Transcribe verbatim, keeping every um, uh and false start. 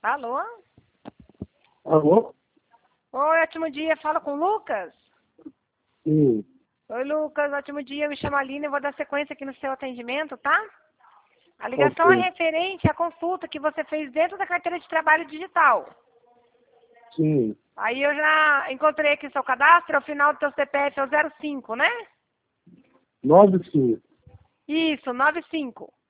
Alô? Alô? Oi, ótimo dia. Fala com o Lucas? Sim. Oi, Lucas. Ótimo dia. Eu me chamo Aline. Eu vou dar sequência aqui no seu atendimento, tá? A ligação Ok. é referente à consulta que você fez dentro da carteira de trabalho digital. Sim. Aí eu já encontrei aqui seu cadastro. O final do seu C P F é o zero cinco, né? Nove sim. Isso, nove cinco.